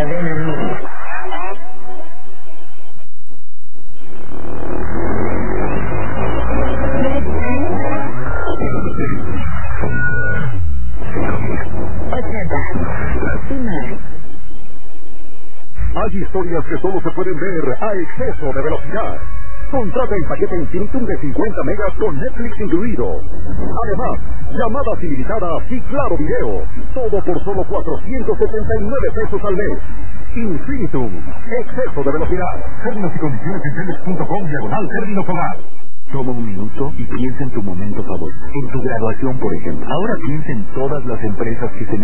Cadena Media. Hay historias que solo se pueden ver a exceso de velocidad. Contrata el paquete Infinitum de 50 megas con Netflix incluido. Además, llamadas ilimitadas y claro video. Todo por solo 479 pesos al mes. Infinitum. Exceso de velocidad. Términos y condiciones en teles.com/término cobar. Toma un minuto y piensa en tu momento favorito. En tu graduación, por ejemplo. Ahora piensa en todas las empresas que se